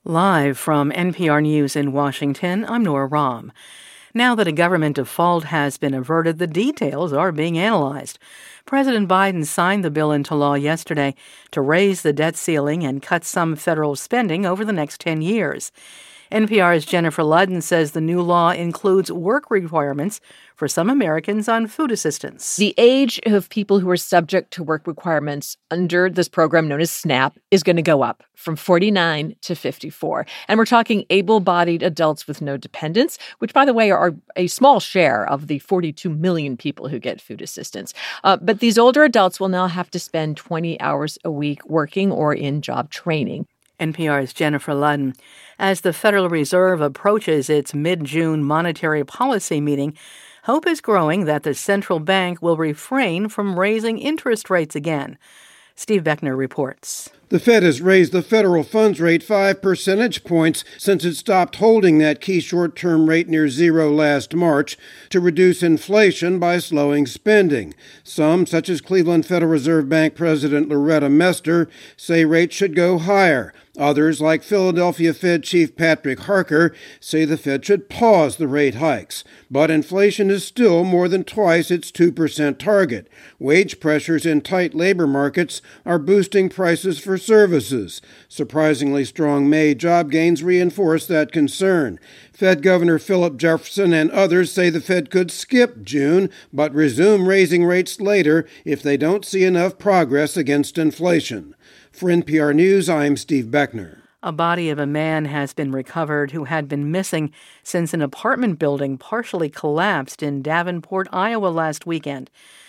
Live from NPR News in Washington, I'm Nora Rahm. Now that a government default has been averted, the details are being analyzed. President Biden signed the bill into law yesterday to raise the debt ceiling and cut some federal spending over the next 10 years. NPR's Jennifer Ludden says the new law includes work requirements for some Americans on food assistance. The age of people who are subject to work requirements under this program known as SNAP is going to go up from 49 to 54. And we're talking able-bodied adults with no dependents, which, by the way, are a small share of the 42 million people who get food assistance. But these older adults will now have to spend 20 hours a week working or in job training. NPR's Jennifer Ludden. As the Federal Reserve approaches its mid-June monetary policy meeting, hope is growing that the central bank will refrain from raising interest rates again. Steve Beckner reports. The Fed has raised the federal funds rate 5 percentage points since it stopped holding that key short-term rate near zero last March to reduce inflation by slowing spending. Some, such as Cleveland Federal Reserve Bank President Loretta Mester, say rates should go higher. Others, like Philadelphia Fed Chief Patrick Harker, say the Fed should pause the rate hikes. But inflation is still more than twice its 2% target. Wage pressures in tight labor markets are boosting prices for services. Surprisingly strong May job gains reinforce that concern. Fed Governor Philip Jefferson and others say the Fed could skip June, but resume raising rates later if they don't see enough progress against inflation. For NPR News, I'm Steve Beckner. A body of a man has been recovered who had been missing since an apartment building partially collapsed in Davenport, Iowa last weekend.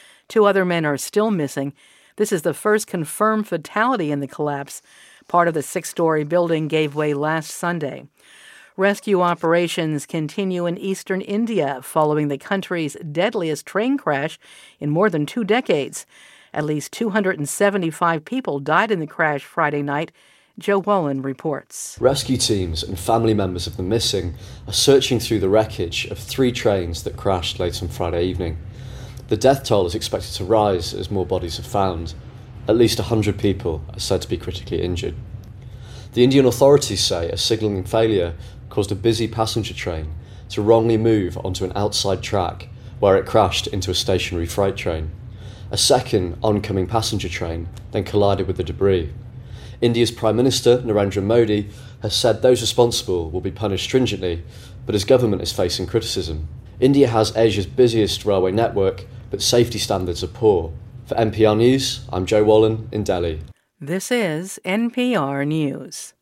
2 other men are still missing. This is the first confirmed fatality in the collapse. Part of the 6-story building gave way last Sunday. Rescue operations continue in eastern India following the country's deadliest train crash in more than 2 decades. At least 275 people died in the crash Friday night. Joe Wolin reports. Rescue teams and family members of the missing are searching through the wreckage of 3 trains that crashed late on Friday evening. The death toll is expected to rise as more bodies are found. At least 100 people are said to be critically injured. The Indian authorities say a signalling failure caused a busy passenger train to wrongly move onto an outside track where it crashed into a stationary freight train. A second oncoming passenger train then collided with the debris. India's Prime Minister, Narendra Modi, has said those responsible will be punished stringently, but his government is facing criticism. India has Asia's busiest railway network, but safety standards are poor. For NPR News, I'm Joe Wolin in Delhi. This is NPR News.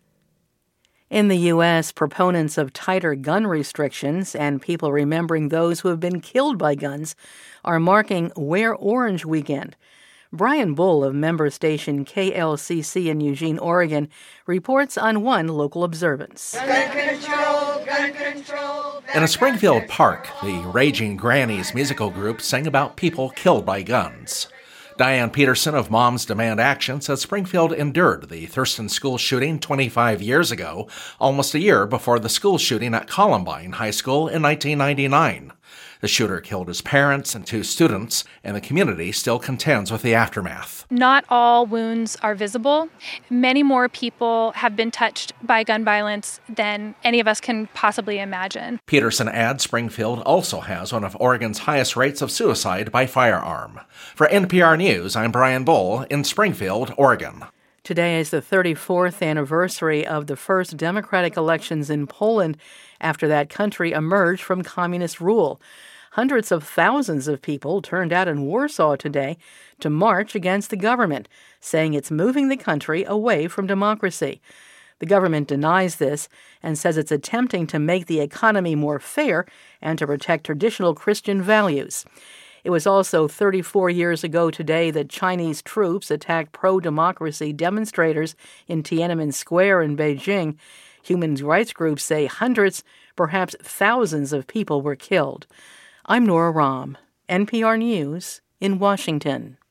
In the U.S., proponents of tighter gun restrictions and people remembering those who have been killed by guns are marking Wear Orange Weekend. Brian Bull of member station KLCC in Eugene, Oregon, reports on one local observance. Gun control, gun control. In a Springfield park, the Raging Grannies musical group sang about people killed by guns. Diane Peterson of Moms Demand Action says Springfield endured the Thurston school shooting 25 years ago, almost a year before the school shooting at Columbine High School in 1999. The shooter killed his parents and 2 students, and the community still contends with the aftermath. Not all wounds are visible. Many more people have been touched by gun violence than any of us can possibly imagine. Peterson adds Springfield also has one of Oregon's highest rates of suicide by firearm. For NPR News, I'm Brian Bull in Springfield, Oregon. Today is the 34th anniversary of the first democratic elections in Poland after that country emerged from communist rule. Hundreds of thousands of people turned out in Warsaw today to march against the government, saying it's moving the country away from democracy. The government denies this and says it's attempting to make the economy more fair and to protect traditional Christian values. It was also 34 years ago today that Chinese troops attacked pro-democracy demonstrators in Tiananmen Square in Beijing. Human rights groups say hundreds, perhaps thousands of people were killed. I'm Nora Rahm, NPR News in Washington.